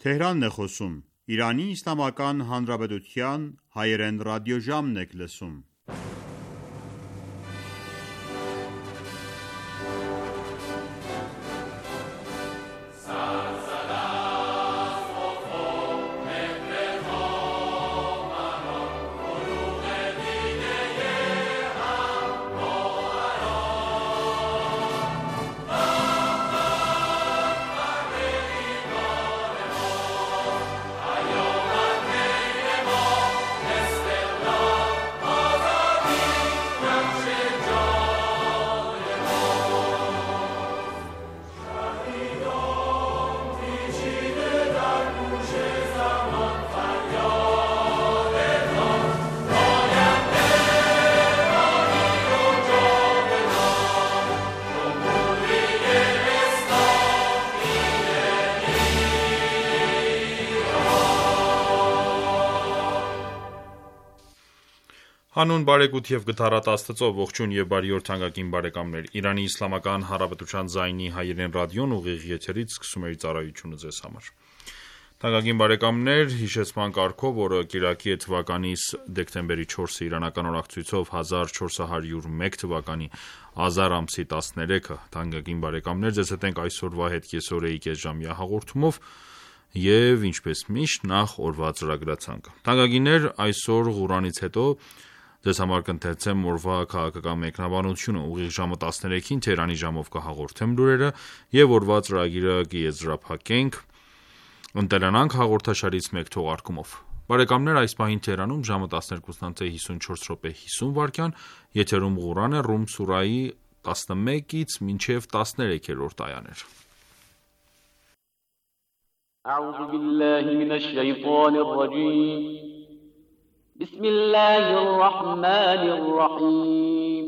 Թեհրանն է խոսում, Իրանի Իսլամական Հանրապետության հայերեն ռադիոժամն եք լսում։ Հանուն բարեգութ և գթառատ Աստծո, ողջույն և բարի օր թանկագին բարեկամներ: Իրանի Իսլամական Հանրապետության ձայնի հայերեն ռադիոն ուղիղ եթերից սկսում է իր ծառայությունը ձեզ համար: Թանկագին բարեկամներ, հիշեցման կարգով օրը կիրակի է թվականի դեկտեմբերի 4-ը, իրանական օրացույցով 1401 թվականի ազար ամսի 13-ը: Թանկագին բարեկամներ, ձեզ հետ ենք այսօրվա հետ կեսօրեի կեսժամյա հաղորդումով և ինչպես միշտ նախ օրվա ծրագրացանկը: Թանկագիններ, այսօր Ղուրանից հետո ձեզ համար կընթերցեմ օրվա քաղաքական մեկնաբանությունը, ուղիղ ժամը 13-ին Թեհրանի ժամով կհաղորդեմ լուրերը և օրվա ծրագիրը կեզրափակենք «Ընտելանանք» հաղորդաշարից մեկ թողարկումով: Բարեկամներ, այս պահին Թեհրանում ժամը 12:54:50 եթերում Ղուրան է, Ռում սուրահի 11-ից մինչև 13-րդ այաներ: بسم الله الرحمن الرحيم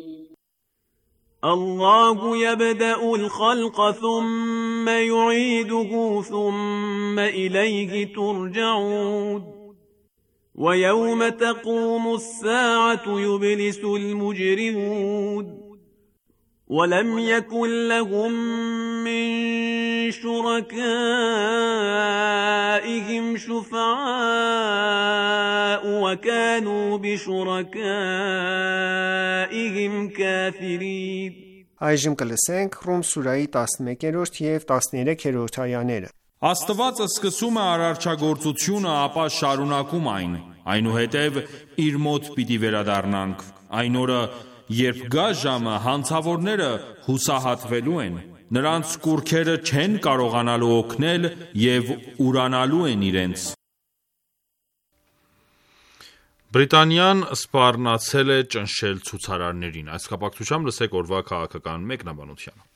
الله يبدأ الخلق ثم يعيده ثم إليه ترجعون ويوم تقوم الساعة يبلس المجرمون ولم يكن لهم من شركائهم شفعاء وكانوا بشركائهم كافرين Այժմ կլսենք Ռում սուրահի 11 և 13-րդ այաները: Աստված սկսում է արարչագործությունը, ապա շարունակում այն: Այնուհետև իր մոտ պիտի վերադառնանք: Այն օրը, երբ գա ժամը, հանցավորները հուսահատվելու են: Նրանց կուռքերը չեն կարողանալու օգնել և ուրանալու են իրենց: Բրիտանիան սպառնացել է ճնշել ցուցարարներին: Այս կապակցությամբ լսեք օրվա քաղաքական մեկնաբանությունը: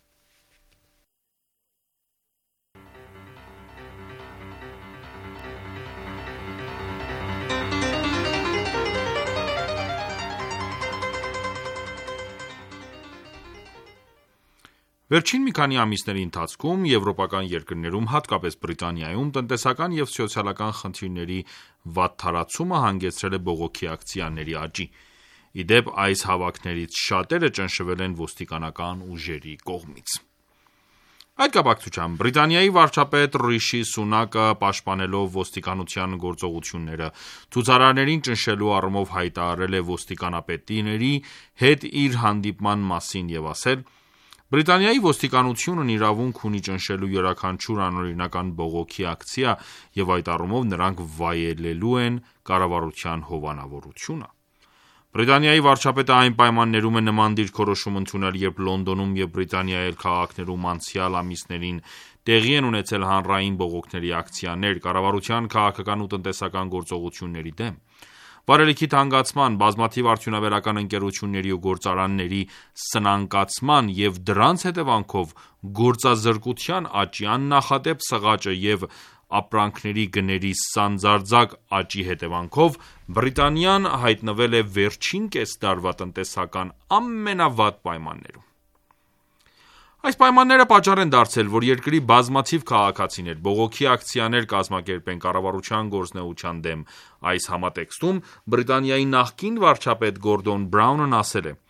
Վերջին մի քանի ամիսների ընթացքում եվրոպական երկրներում, հատկապես Բրիտանիայում, տնտեսական և սոցիալական խնդիրների վատթարացումը հանգեցրել է բողոքի ակցիաների աճի: Ի դեպ, այս հավաքներից շատերը ճնշվել են ոստիկանական ուժերի կողմից: Այդ կապակցությամբ Բրիտանիայի վարչապետ Ռիշի Սունակը, պաշտպանելով ոստիկանության գործողությունները, ցուցարարներին ճնշելու առումով հայտարարել է ոստիկանապետների հետ իր հանդիպման մասին և ասել. «Բրիտանիայի ոստիկանությունն իրավունք ունի ճնշելու յուրաքանչյուր անօրինական բողոքի ակցիա և այդ առումով նրանք վայելելու են կառավարության հովանավորությունը»: Բրիտանիայի վարչապետը այն պայմաններում է նման դիրքորոշում ընդունել, երբ Լոնդոնում և Բրիտանիայի այլ քաղաքներում անցյալ ամիսներին տեղի են ունեցել հանրային բողոքների ակցիաներ՝ կառավարության քաղաքական ու տնտեսական գործողությունների դեմ: Վարելիքի թանկացման, բազմաթիվ արդյունաբերական ընկերությունների ու գործարանների սնանկացման և դրանց հետևանքով գործազրկության աճի, աննախադեպ սղաճը և ապրանքների գների սանձարձակ աճի հետևանքով Բրիտանիան հայտնվել է վերջին կես դարվա տնտեսական ամենավատ պայմաններում: Այս պայմանները պատճառ են դարձել, որ երկրի բազմաթիվ քաղաքացիներ բողոքի ակցիաներ կազմակերպեն կառավարության գործունեության դեմ: Այս համատեքստում Բրիտանիայի նախկին վարչապետ Գորդոն Բրաունն ասել է.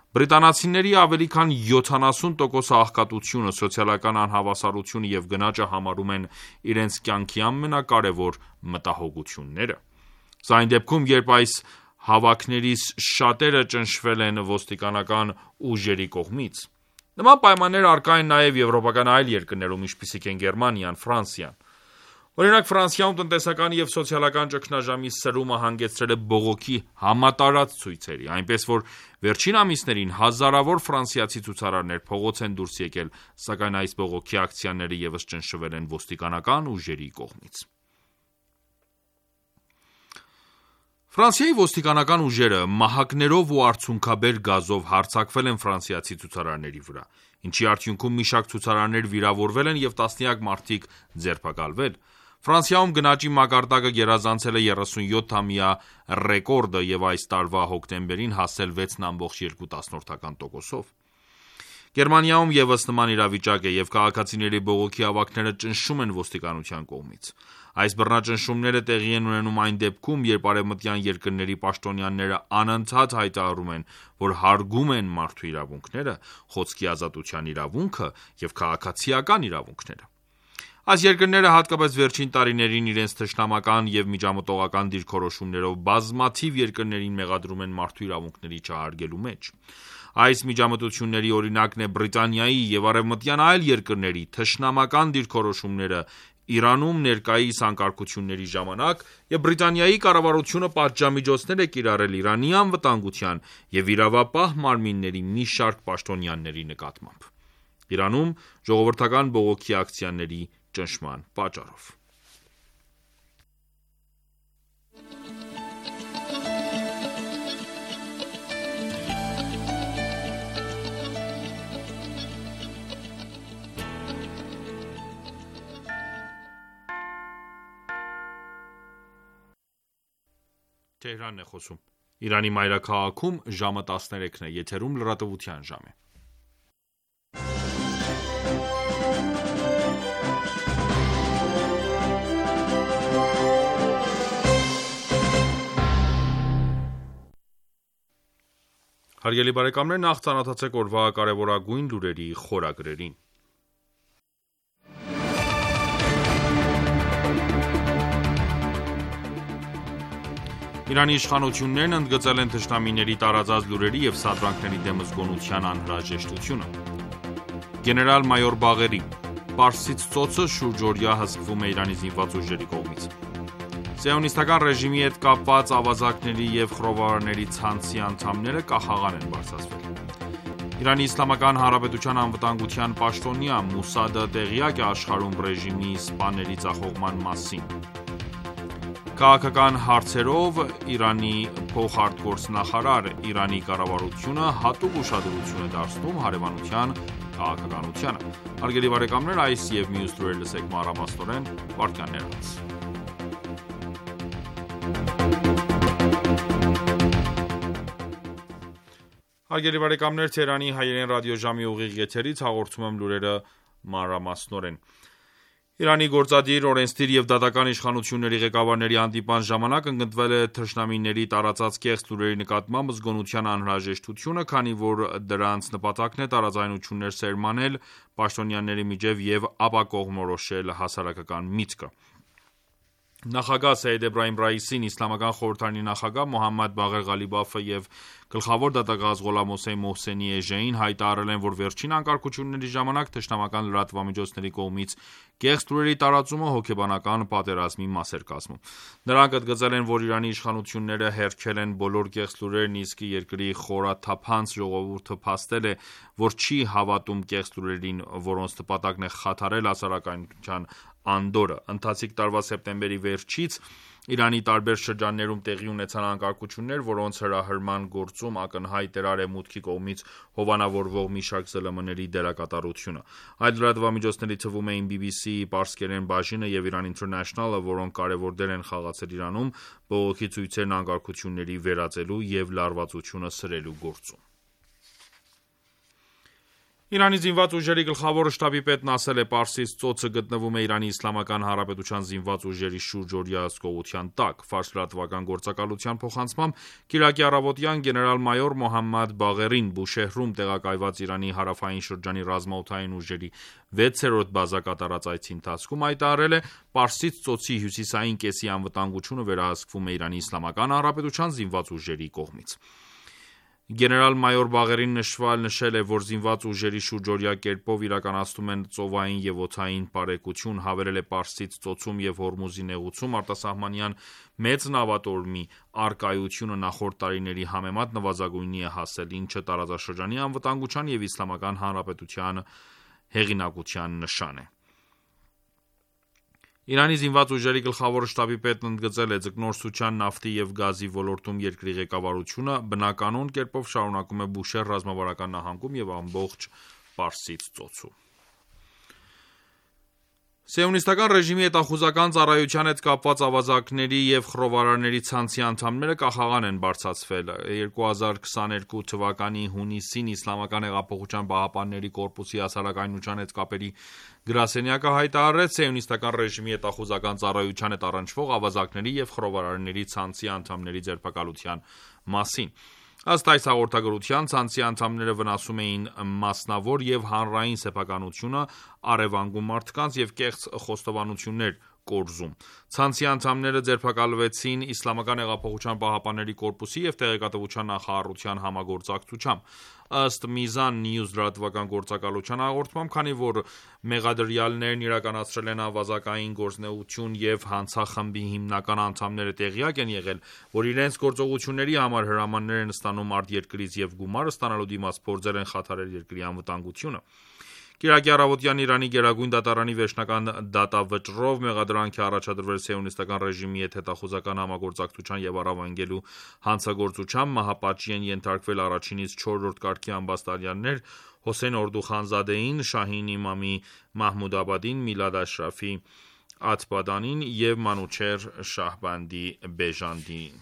Բրիտանացիների ավելի քան 70% աղքատությունը, սոցիալական անհավասարությունը և գնաճը համարում են իրենց կյանքի ամենակարևոր մտահոգությունները։ Սա այն դեպքում, երբ այս հավաքներից շատերը ճնշվել են ոստիկանական ուժերի կողմից։ Նման պայմաններ առկա են նաև եվրոպական այլ երկրներում, ինչպիսիք են Գերմանիան, Ֆրանսիան։ Օրինակ, Ֆրանսիայում տնտեսական և սոցիալական ճգնաժամի սրումը հանգեցրել է բողոքի համատարած ցույցերի, այնպես որ վերջին ամիսներին հազարավոր ֆրանսիացի ցուցարարներ փողոց են դուրս եկել, սակայն այս բողոքի ակցիաները ևս ճնշվել են ոստիկանական ուժերի կողմից։ Ֆրանսիայի ոստիկանական ուժերը մահակներով ու արցունքաբեր գազով հարձակվել են ֆրանսիացի ցուցարարների վրա, ինչի արդյունքում մի շարք ցուցարարներ վիրավորվել են և տասնյակ մարդիկ ձերբակալվել։ Ֆրանսիայում գնաճի մակարդակը գերազանցել է 37-ամյա ռեկորդը և այս տարվա հոկտեմբերին հասել 6.2%-ով։ Գերմանիայում ևս նման իրավիճակ է, և քաղաքացիների բողոքի հավաքները ճնշում են ոստիկանության կողմից։ Այս բռնաճնշումները տեղի են ունենում այն դեպքում, երբ արևմտյան երկրների պաշտոնյաները անընդհատ հայտարարում են, որ հարգում են մարդու իրավունքները, խոսքի ազատության իրավունքը և քաղաքացիական իրավունքները։ Այս երկրները հատկապես վերջին տարիներին իրենց թշնամական և միջամտողական դիրքորոշումներով բազմաթիվ երկրներին մեղադրում են մարդու իրավունքների չհարգելու մեջ։ Այս միջամտությունների օրինակն է Բրիտանիայի և արևմտյան այլ երկրների թշնամական դիրքորոշումները Իրանում ներկայիս անկարգությունների ժամանակ, և Բրիտանիայի կառավարությունը պատժամիջոցներ է կիրառել Իրանի անվտանգության և իրավապահ մարմինների մի շարք պաշտոնյաների նկատմամբ։ Իրանում ժողովրդական բողոքի ակցիաների ճնշման պատճառով։ Իրանի մայրաքաղաքում ժամը 13-ն է, եթերում լրատվության ժամ է։ Հարգելի բարեկամներ, նախ ծանոթացեք օրվա կարևորագույն լուրերի խորագրերին։ Իրանի իշխանություններն ընդգծել են թշնամիների տարածած լուրերի և սադրանքների դեմ զգոնության անհրաժեշտությունը։ Գեներալ-մայոր Բաղերի. Պարսից ծոցը շուրջօրյա հսկվում է Իրանի զինված ուժերի կողմից։ Սիոնիստական ռեժիմի հետ կապված ավազակների և խռովարարների ցանցի անդամները կախաղան են բարձրացվել։ Իրանի Իսլամական Հանրապետության անվտանգության պաշտոնյա Մոսադը տեղյակ է աշխարհում ռեժիմի սպաների ձախողման մասին։ Քաղաքական հարցերով Իրանի փոխարտգործնախարար Իրանի կառավարությունը հատուկ ուշադրություն է դարձնում հարևանության քաղաքականությանը։ Հարգելի բարեկամներ, այս և մյուս լուրեր լսեք մանրամասնորեն վայրկյաններ անց։ Հարգելի բարեկամներ, Թեհրանի հայերեն ռադիոժամի ուղիղ եթերից հաղորդում եմ լուրերը մանրամասնորեն։ Իրանի գործադիր, օրենսդիր և դատական իշխանությունների ղեկավարների հանդիպման ժամանակ ընդգծվել է թշնամիների տարածած կեղծ լուրերի նկատմամբ զգոնության անհրաժեշտությունը, քանի որ դրանց նպատակն է տարաձայնություններ սերմանել պաշտոնյաների միջև և ապակողմնորոշել հասարակական միտքը։ Նախագահ Սեյեդ Էբրահիմ Ռայիսին, Իսլամական խորհրդարանի նախագահ Մոհամմադ Բաղեր Ղալիբաֆը և գլխավոր դատախազ Ղոլամ Հոսեյն Մոհսենի էժեին հայտարարել են, որ վերջին անկարգությունների ժամանակ թշնամական լրատվամիջոցների կողմից կեղծ լուրերի տարածումը հոգեբանական պատերազմի մաս էր կազմում։ Նրանք ընդգծել են, որ Իրանի իշխանությունները հերքել են բոլոր կեղծ լուրերն, իսկ երկրի խորաթափանց ժողովուրդը փաստել է, որ չի հավատում կեղծ լուրերին, որոնց նպատակն է խաթարել հասարակության անդորրը։ Ընթացիկ տարվա սեպտեմբերի վերջից Իրանի տարբեր շրջաններում տեղի ունեցան անկարգություններ, որոնց հրահրման գործում ակնհայտ էր Արևմուտքի կողմից հովանավորվող մի շարք ԶԼՄ-ների դերակատարությունը։ Այդ լրատվամիջոցների թվում էին BBC, Պարսկերեն բաժինը և Iran International-ը, որոնք կարևոր դեր են խաղացել Իրանում բողոքի ցույցերն անկարգությունների վերածելու և լարվածությունը սրելու գործում։ Իրանի զինված ուժերի գլխավոր շտաբի պետն ասել է Պարսից ծոցը գտնվում է Իրանի Իսլամական Հանրապետության զինված ուժերի շուրջօրյա հսկողության տակ։ Ֆարս լրատվական գործակալության փոխանցմամբ կիրակի առավոտյան գեներալ-մայոր Մոհամմադ Բաղերին Բուշեհրում տեղակայված Իրանի հարավային շրջանի ռազմաօդային ուժերի 6-րդ բազա կատարած այցի ընթացքում հայտարարել է Պարսից ծոցի հյուսիսային կեսի անվտանգությունը վերահսկվում է Իրանի Իսլամական Հանրապետության զինված ուժերի կողմից։ Գեներալ-մայոր Բաղերին նշել է, որ զինված ուժերի շուրջօրյա կերպով իրականացնում են ծովային և օդային պարեկություն, հավելել է Պարսից ծոցում և Հորմուզի նեղուցում արտասահմանյան մեծ նավատորմի առկայությունը նախորդ տարիների համեմատ նվազագույնի է հասել, ինչը տարածաշրջանի անվտանգության և Իսլամական Հանրապետության հեղինակության նշան է։ Իրանի զինված ուժերի գլխավոր շտաբի պետն ընդգծել է ձկնորսության, նավթի և գազի ոլորտում երկրի ղեկավարությունը բնականոն կերպով շարունակում է Բուշեհր ռազմավարական նահանգում և ամբողջ Պարսից ծոցում։ Սիոնիստական ռեժիմի հետախուզական ծառայության հետ կապված ավազակների և խռովարարների ցանցի անդամները կախաղան են բարձրացվել։ 2022 թվականի հունիսին Իսլամական հեղափոխության պահապանների կորպուսի հասարակայնության հետ կապերի գրասենյակը հայտարարեց սիոնիստական ռեժիմի հետախուզական ծառայության հետ առնչվող ավազակների և խռովարարների ցանցի անդամների ձերբակալության մասին։ Ըստ այս հաղորդագրության, ցանցի անդամները վնասում էին մասնավոր և հանրային սեփականությունը, առևանգում մարդկանց և կեղծ խոստովանություններ կորզում։ Ցանցի անդամները ձերբակալվեցին Իսլամական հեղափոխության պահապանների կորպուսի և տեղեկատվության նախարարության համագործակցությամբ։ Ըստ Mizan News լրատվական գործակալության հաղորդմամբ, քանի որ մեղադրյալներն իրականացրել են ավազակային գործունեություն և հանցախմբի հիմնական անդամները տեղյակ են եղել, որ իրենց գործողությունների համար հրամաններ են ստանում արտերկրից և գումար ստանալու դիմաց փորձել են խաթարել երկրի անվտանգությունը։ Կիրակի առավոտյան Իրանի գերագույն դատարանի վերջնական դատավճռով մեղադրանք է առաջադրվել սիոնիստական ռեժիմի հետ հետախուզական համագործակցության և առավանգելու հանցագործությամբ մահապատժի են ենթարկվել առաջինից 4-րդ կարգի ամբաստալյաններ Հոսեյն Օրդուխանզադեին, Շահին Իմամի Մահմուդաբադին, Միլադ Աշրաֆի Աթբադանին և Մանուչեհր Շահբանդի Բեժանդին։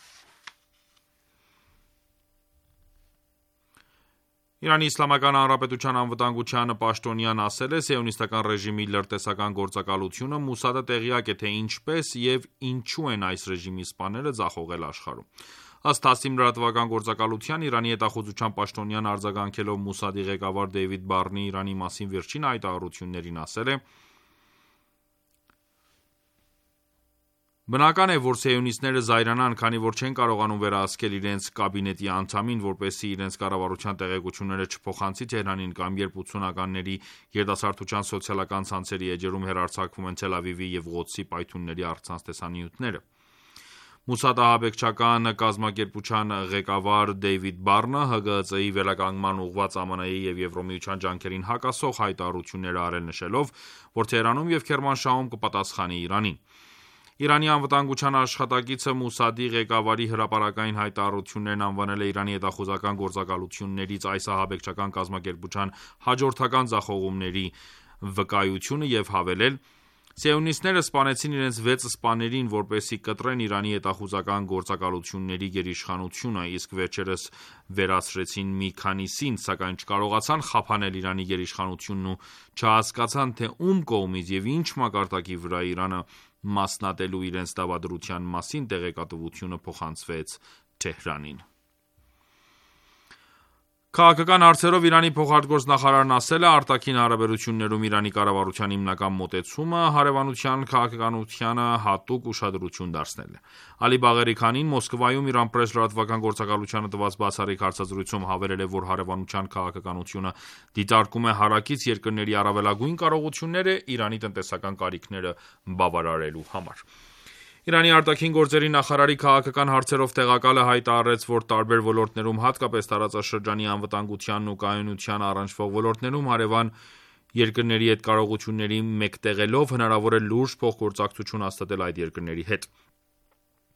Իրանի Իսլամական Հանրապետության անվտանգության պաշտոնյան ասել է, սիոնիստական ռեժիմի լրտեսական գործակալությունը Մոսադը տեղյակ է, թե ինչպես և ինչու են այս ռեժիմի սպաները ձախողել աշխարհում։ Ըստ Թասիմ լրատվական գործակալության, Իրանի հետախուզության պաշտոնյան արձագանքելով Մոսադի ղեկավար Դեյվիդ Բարնի Իրանի մասին վերջին հայտարարություններին ասել է. Բնական է, որ սիոնիստները զայրանան, քանի որ չեն կարողանում վերահսկել իրենց կաբինետի անդամին, որպեսզի իրենց կառավարության տեղեկությունները չփոխանցի Թեհրանին, կամ երբ 80-ականների երիտասարդության սոցիալական ցանցերի էջերում հեռարձակվում են Թել Ավիվի և Ղոդսի պայթյունների առցանց տեսանյութերը։ Մոսադ ահաբեկչական կազմակերպության ղեկավար Դեյվիդ Բարնը ՀԳՀԾ-ի վերականգնման ուղղված ԱՄՆ-ի և Եվրամիության ջանքերին հակասող հայտարարություններ արել, նշելով, որ Թեհրանում և Քերմանշահում կպատասխանի Իրանին։ Իրանի անվտանգության աշխատակիցը Մոսադի ղեկավարի հրապարակային հայտարարություններն անվանել է Իրանի հետախուզական գործակալություններից այս ահաբեկչական կազմակերպության հաջորդական ձախողումների վկայությունը և հավելել. Սիոնիստները սպանեցին իրենց 6 սպաներին, որպեսզի կտրեն Իրանի հետախուզական գործակալությունների գերիշխանությունը, իսկ վերջերս վերացրեցին մի քանիսին, սակայն չկարողացան խափանել Իրանի գերիշխանությունն ու չհասկացան, թե ում կողմից և ինչ մակարդակի վրա Իրանը մասնատելու իրենց դավադրության մասին տեղեկատվությունը փոխանցվեց Թեհրանին։ Քաղաքական հարցերով Իրանի փոխարտգործնախարարն ասել է, արտաքին հարաբերություններում Իրանի կառավարության հիմնական մոտեցումը հարևանության քաղաքականությանը հատուկ ուշադրություն դարձնելն է։ Ալի Բաղերի Քանին Մոսկվայում Iran Press լրատվական գործակալությանը տված բացառիկ հարցազրույցում հավելել է, որ հարևանության քաղաքականությունը դիտարկում է հարակից երկրների առավելագույն կարողությունները Իրանի տնտեսական կարիքները բավարարելու համար։ Իրանի արտաքին գործերի նախարարի քաղաքական հարցերով տեղակալը հայտարարեց, որ տարբեր ոլորտներում, հատկապես տարածաշրջանի անվտանգությանն ու կայունությանը առնչվող ոլորտներում հարևան երկրների հետ կարողությունների մեկտեղելով հնարավոր է լուրջ փոխգործակցություն հաստատել այդ երկրների հետ։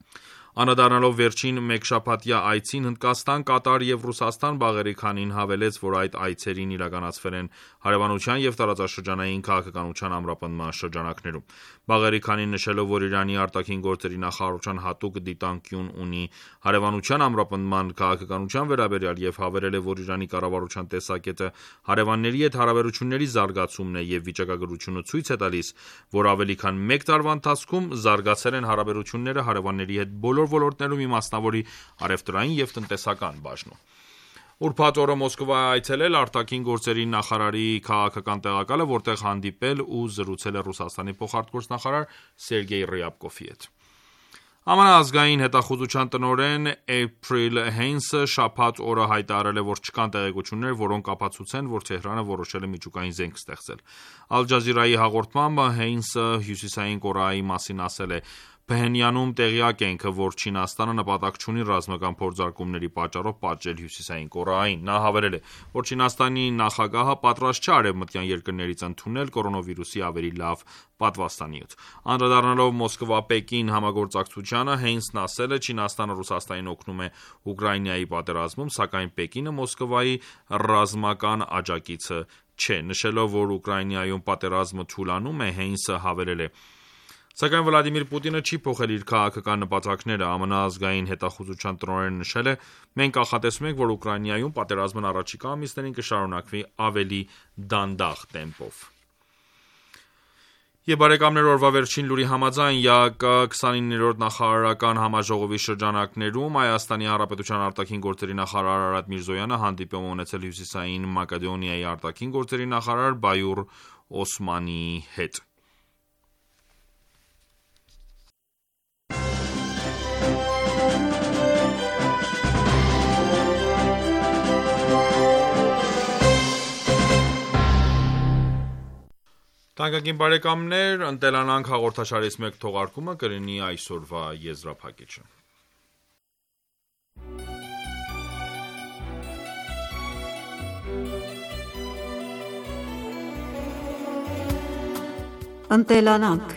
Անդրադառնալով վերջին մեկշաբաթյա այցին Հնդկաստան, Կատար և Ռուսաստան, Բաղերի Քանին հավելեց, որ այդ այցերին իրականացվել են հարևանության և տարածաշրջանային քաղաքականության ամրապնդման շրջանակներում։ Բաղերի Քանին նշելով, որ Իրանի արտաքին գործերի նախարարության հատուկ դիտանկյուն ունի հարևանության ամրապնդման քաղաքականության վերաբերյալ և հավելել է, որ Իրանի կառավարության տեսակետը հարևանների հետ հարաբերությունների զարգացումն է և վիճակագրությունը ցույց է տալիս, որ ավելի քան մեկ տարվա ընթացքում զարգացել են հարաբերությունները հարևանների հետ բոլոր ոլորտներում, իմասնավորի առևտրային և տնտեսական բաժնում։ Ուրբաթ օրը Մոսկվա է այցելել արտաքին գործերի նախարարի քաղաքական տեղակալը, որտեղ հանդիպել ու զրուցել է Ռուսաստանի փոխարտգործնախարար Սերգեյ Ռյաբկովի հետ։ ԱՄՆ ազգային հետախուզության տնօրեն Էյփրիլ Հեյնսը շաբաթ օրը հայտարարել է, որ չկան տեղեկություններ, որոնք ապացուցեն, որ Թեհրանը որոշել է միջուկային զենք ստեղծել։ Ալ Ջազիրայի հաղորդմամբ Հեյնսը Հյուսիսային Կորեայի մասին ասել է. «Փհենյանում տեղյակ ենք, որ Չինաստանը նպատակ չունի ռազմական փորձարկումների պատճառով պատժել Հյուսիսային Կորեային»։ Նա հավելել է, որ Չինաստանի նախագահը պատրաստ չէ արևմտյան երկրներից ընդունել կորոնավիրուսի ավելի լավ պատվաստանյութ։ Անդրադառնալով Մոսկվա-Պեկին համագործակցությանը, Հեյնսն ասել է. «Չինաստանը Ռուսաստանին օգնում է Ուկրաինայի պատերազմում, սակայն Պեկինը Մոսկվայի ռազմական աջակիցը չէ»։ Նշելով, որ Ուկրաինայում պատերազմը թուլանում է, Հեյնսը հավելել է. «Սակայն Վլադիմիր Պուտինը չի փոխել իր քաղաքական նպատակները»։ ԱՄՆ ազգային հետախուզության տնօրենը նշել է. «Մենք կանխատեսում ենք, որ Ուկրաինայում պատերազմն առաջիկա ամիսներին կշարունակվի ավելի դանդաղ տեմպով»։ Օրվա վերջին լուրի համաձայն, ՀԱԿ 29-րդ նախարարական համաժողովի շրջանակներում Հայաստանի Հանրապետության արտաքին գործերի նախարար Արադ Միրզոյանը հանդիպում է ունեցել Հյուսիսային Մակեդոնիայի արտաքին գործերի նախարար Բայուր Օսմանիի հետ։ Թանկագին բարեկամներ, «Ընտելանանք» հաղորդաշարից մեկ թողարկումը կլինի այսօրվա եզրափակիչը։ Ընտելանանք։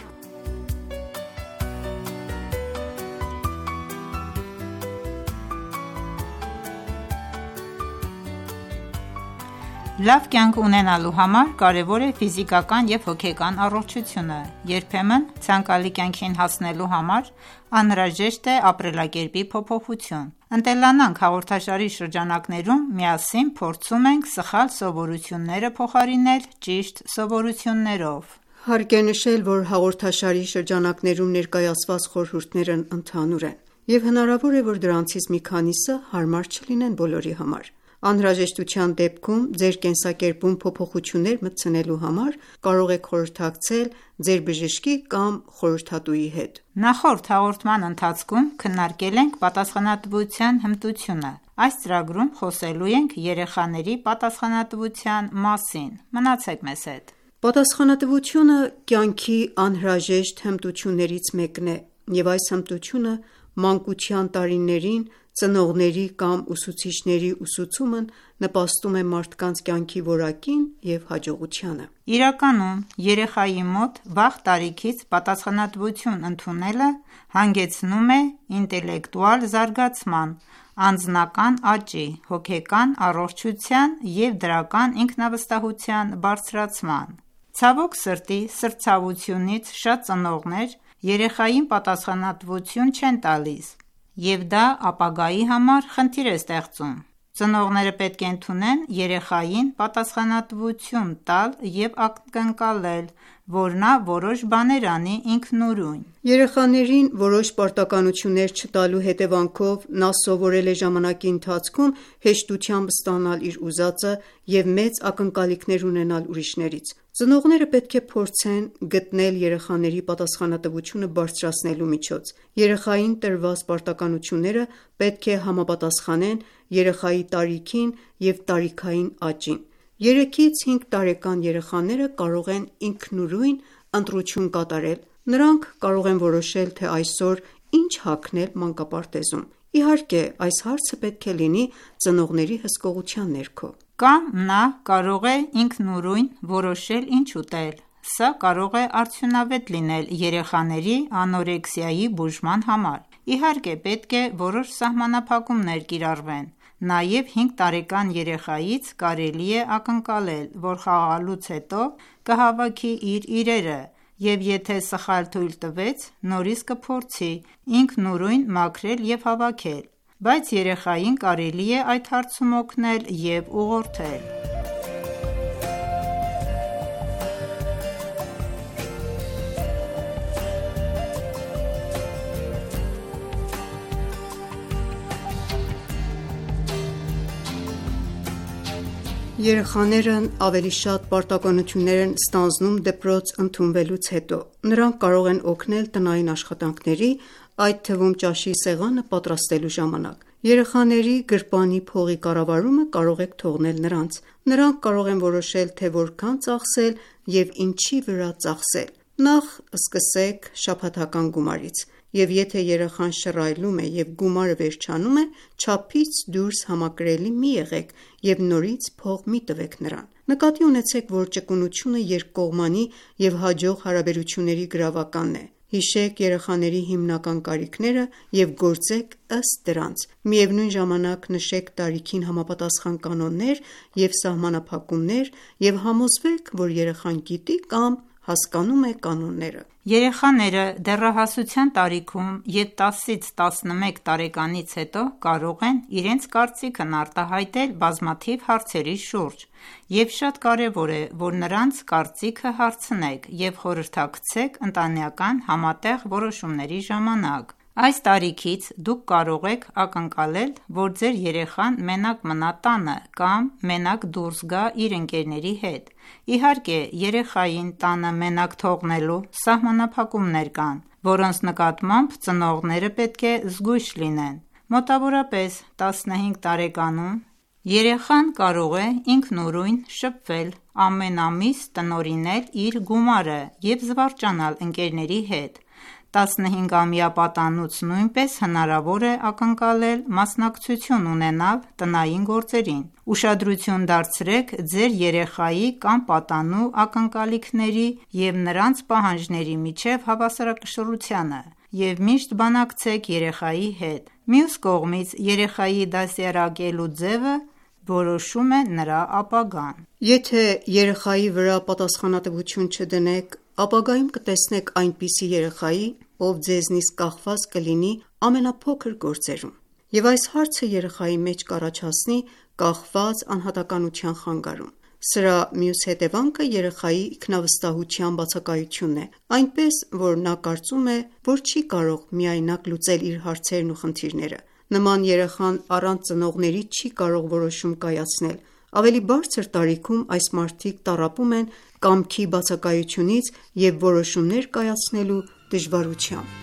Լավ կյանք ունենալու համար կարևոր է ֆիզիկական և հոգեկան առողջությունը։ Երբեմն ցանկալի կյանքին հասնելու համար անհրաժեշտ է ապրելակերպի փոփոխություն։ «Ընտելանանք» հաղորդաշարի շրջանակներում միասին փորձում ենք սխալ սովորությունները փոխարինել ճիշտ սովորություններով։ Հարկ է նշել, որ հաղորդաշարի շրջանակներում ներկայացված խորհուրդներն ընդհանուր են, և հնարավոր է, որ դրանցից մի քանիսը հարմար չլինեն բոլորի համար։ Անհրաժեշտության դեպքում ձեր կենսակերպում փոփոխություններ մտցնելու համար կարող եք խորհրդակցել ձեր բժշկի կամ խորհրդատուի հետ։ Նախորդ հաղորդման ընթացքում քննարկել ենք պատասխանատվության հմտությունը։ Այս ծրագրում խոսելու ենք երեխաների պատասխանատվության մասին։ Մնացեք մեզ հետ։ Պատասխանատվությունը կյանքի անհրաժեշտ հմտություններից մեկն է, և այս հմտությունը մանկության տարիներին ծնողների կամ ուսուցիչների ուսուցումն նպաստում է մարդկանց կյանքի որակին և հաջողությանը։ Իրականում, երեխայի մոտ վաղ տարիքից պատասխանատվություն ընդունելը հանգեցնում է ինտելեկտուալ զարգացման, անձնական աճի, հոգեկան առողջության և դրական ինքնավստահության բարձրացման։ Ցավոք սրտի, սրտացավությունից շատ ծնողներ երեխային պատասխանատվություն չեն տալիս, և դա ապագայի համար խնդիր է ստեղծում։ Ծնողները պետք է ընդունեն երեխային պատասխանատվություն տալ և ակնկալել, որ նա որոշ բաներ անի ինքնուրույն։ Երեխաներին որոշ պարտականություններ չտալու հետևանքով նա սովորել է ժամանակի ընթացքում հեշտությամբ ստանալ իր ուզածը և մեծ ակնկալիքներ ունենալ ուրիշներից։ Ծնողները պետք է փորձեն գտնել երեխաների պատասխանատվությունը բարձրացնելու միջոց։ Երեխային տրված պարտականությունները պետք է համապատասխանեն երեխայի տարիքին և տարիքային աճին։ 3-ից 5 տարեկան երեխաները կարող են ինքնուրույն ընտրություն կատարել։ Նրանք կարող են որոշել, թե այսօր ինչ հագնել մանկապարտեզում։ Իհարկե, այս հարցը պետք է լինի ծնողների հսկողության ներքո։ Կամ նա կարող է ինքնուրույն որոշել ինչ ուտել։ Սա կարող է արդյունավետ լինել երեխաների անորեքսիայի բուժման համար։ Իհարկե, պետք է որոշ սահմանափակումներ կիրառվեն: Նաև 5 տարեկան երեխայից կարելի է ակնկալել, որ խաղալուց հետո կհավաքի իր իրերը և եթե սխալ թույլ տվեց, նորից կփորձի ինքնուրույն մաքրել և հավաքել, բայց երեխային կարելի է այդ հարցում օգնել և ուղղորդել: Երեխաներն ավելի շատ պարտականություններ են ստանձնում դպրոց ընդունվելուց հետո: Նրանք կարող են օգնել տնային աշխատանքների, այդ թվում ճաշի սեղանը պատրաստելու ժամանակ: Երեխաների գրպանի փողի կառավարումը կարող եք թողնել նրանց: Նրանք կարող են որոշել, թե որքան ծախսել և ինչի վրա ծախսել: Նախ սկսեք շաբաթական գումարից և եթե երեխան շռայլում է և գումարը վերջանում է, չափից դուրս համակրելի մի եղեք և նորից փող մի տվեք նրան: Նկատի ունեցեք, որ ճկունությունը երկկողմանի և հաջող հարաբերությունների գրավականն է: Հիշեք երեխաների հիմնական կարիքները և գործեք ըստ դրանց: Միևնույն ժամանակ նշեք տարիքին համապատասխան կանոններ և սահմանափակումներ և համոզվեք, որ երեխան գիտի կամ հասկանում է կանոնները: Երեխաները դեռահասության տարիքում և 10-ից 11 տարեկանից հետո կարող են իրենց կարծիքն արտահայտել բազմաթիվ հարցերի շուրջ և շատ կարևոր է, որ նրանց կարծիքը հարցնեք և խորհրդակցեք ընտանեկան համատեղ որոշումների ժամանակ: Այս տարիքից դուք կարող եք ակնկալել, որ ձեր երեխան մենակ մնա տանը կամ մենակ դուրս գա իր ընկերների հետ: Իհարկե, երեխային տանը մենակ թողնելու սահմանափակումներ կան, որոնց նկատմամբ ծնողները պետք է զգույշ լինեն: Մոտավորապես 15 տարեկանում երեխան կարող է ինքնուրույն շփվել, ամեն ամիս տնօրինել իր գումարը և զվարճանալ ընկերների հետ: 15-ամյա պատանուց նույնպես հնարավոր է ակնկալել մասնակցություն ունենալ տնային գործերին: Ուշադրություն դարձրեք ձեր երեխայի կամ պատանու ակնկալիքների և նրանց պահանջների միջև հավասարակշռությանը և միշտ բանակցեք երեխայի հետ: Մյուս կողմից, երեխայի դաստիարակելու ձևը որոշում է նրա ապագան: Եթե երեխայի վրա պատասխանատվություն չդնեք, ապագայում կտեսնեք այնպիսի երեխայի, ով ձեզնից կախված կլինի ամենափոքր գործերում: Եվ այս հարցը երեխայի մեջ կառաջացնի կախված անհատականության խանգարում: Սրա մյուս հետևանքը երեխայի ինքնավստահության բացակայությունն է, այնպես որ նա կարծում է, որ չի կարող միայնակ լուծել իր հարցերն ու խնդիրները: Նման երեխան առանց ծնողների չի կարող որոշում կայացնել: Ավելի բարձր տարիքում այս մարդիկ տառապում են կամքի բացակայությունից և որոշումներ կայացնելու դժվարությամբ: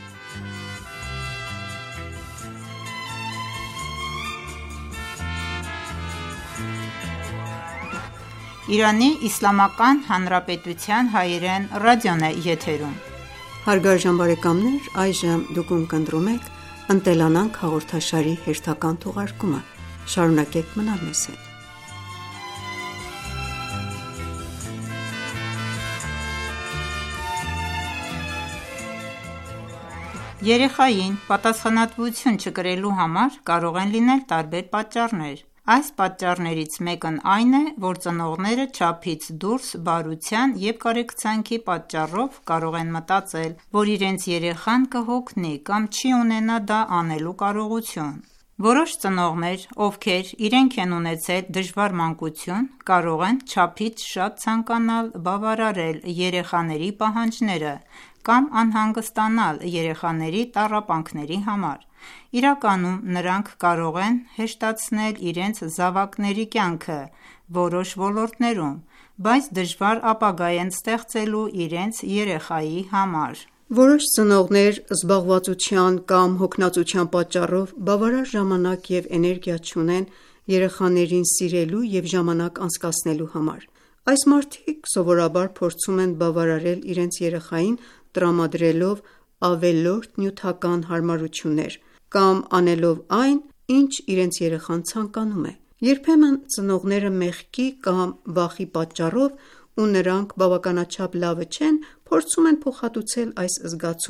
Երեխային պատասխանատվություն չկրելու համար կարող են լինել տարբեր պատճառներ: Այս պատճառներից մեկն այն է, որ ծնողները չափից դուրս բարության և կարեկցանքի պատճառով կարող են մտածել, որ իրենց երեխան կհոգնի կամ չի ունենա դա անելու կարողություն: Որոշ ծնողներ, ովքեր իրենք են ունեցել դժվար մանկություն, կարող են չափից շատ ցանկանալ բավարարել երեխաների պահանջները կամ անհանգստանալ երեխաների տառապանքների համար: Իրականում նրանք կարող են հեշտացնել իրենց զավակների կյանքը որոշ ոլորտներում, բայց դժվար ապագա են ստեղծելու իրենց երեխայի համար: Որոշ ծնողներ զբաղվածության կամ հոգնածության պատճառով բավարար ժամանակ և էներգիա չունեն երեխաներին սիրելու և ժամանակ անցկացնելու համար: Այս մարդիկ սովորաբար փորձում են բավարարել իրենց երեխային տրամադրելով ավելորդ նյութական հարմարություններ կամ անելով այն, ինչ իրենց երեխան ցանկանում է: Երբեմն ծնողները մեղքի կամ վախի պատճառով ու նրանք բավականաչափ լավը չեն, փորձում են փոխհատուցել այս զգացումը: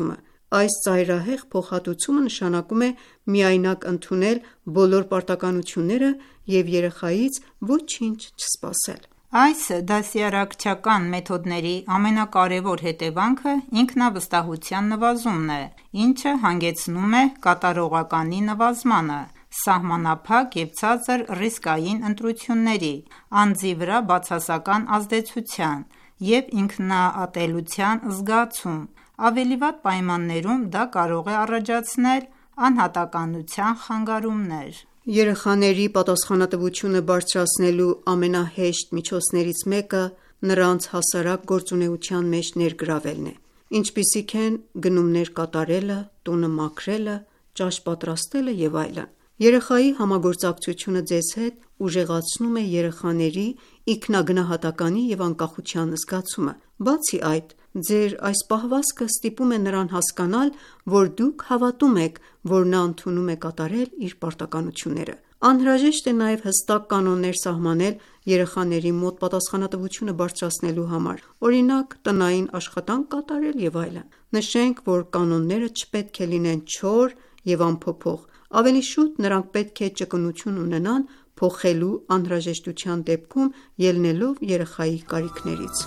Այս ծայրահեղ փոխհատուցումը նշանակում է միայնակ ընդունել բոլոր պարտականությունները և երեխայից ոչինչ չսպասել։ Այս դասյարակչական մեթոդների ամենակարևոր հետևանքը ինքնավստահության նվազումն է, ինչը հանգեցնում է կատարողականի նվազմանը, սահմանափակ և ցածր ռիսկային ընտրությունների, անձի վրա բացասական ազդեցության և ինքնատելության զգացում։ Ավելի վատ պայմաններում դա կարող է առաջացնել անհատականության խանգարումներ։ Երեխաների պատասխանատվությունը բարձրացնելու ամենահեշտ միջոցներից մեկը նրանց հասարակ գործունեության մեջ ներգրավելն է, ինչպիսիք են գնումներ կատարելը, տունը մաքրելը, ճաշ պատրաստելը և այլն։ Երեխայի համագործակցությունը ձեզ հետ ուժեղացնում է երեխաների ինքնագնահատականի և անկախության զգացումը։ Բացի այդ, ձեր այս պահվածքը ստիպում է նրան հասկանալ, որ դուք հավատում եք, որ նա ընդունում է կատարել իր պարտականությունները։ Անհրաժեշտ է նաև հստակ կանոններ սահմանել երեխաների մոտ պատասխանատվությունը բարձրացնելու համար, օրինակ՝ տնային աշխատանք կատարել և այլն։ Նշենք, որ կանոնները չպետք է լինեն չոր և անփոփոխ, ավելի շուտ նրանք պետք է ճկունություն ունենան փոխելու անհրաժեշտության դեպքում՝ ելնելով երեխայի կարիքներից։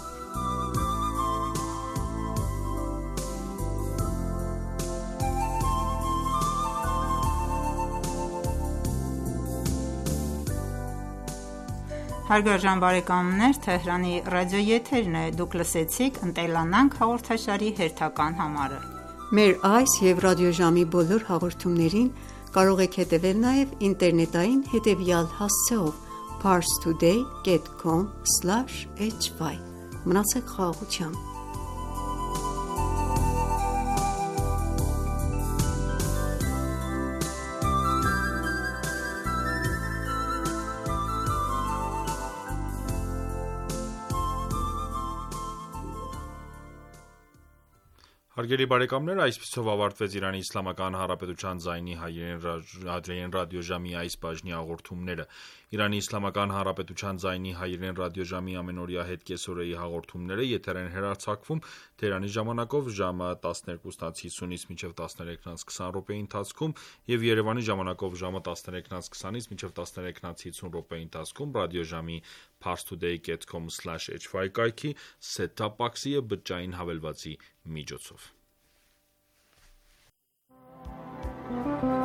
Հարգարժան բարեկամներ, Թեհրանի ռադիոեթերն է, դուք լսեցիք «Ընտելանանք» հաղորդաշարի հերթական համարը։ Մեր այս և ռադիոժամի բոլոր հաղորդումներին կարող եք հետևել նաև ինտերնետային հետևյալ հասցեով՝ parstoday.com/hy: Մնացեք խաղաղությամբ։ Հարգելի բարեկամներ, այսպիսով ավարտվեց Իրանի Իսլամական Հանրապետության ձայնի հայերեն ռադիոժամի այս բաժնի հաղորդումները։ Իրանի Իսլամական Հանրապետության ձայնի հայերեն ռադիոժամի ամենօրյա հետկեսօրեի հաղորդումները եթեր են հեռարձակվում Թեհրանի ժամանակով ժամը 12:50-ից մինչև 13:20 ընթացքում և Երևանի ժամանակով ժամը 13:20-ից մինչև 13:50 ընթացքում ռադիոժամի parstoday.com/hy կայքի set-top box-ի և բջջային հավելվածի միջոցով։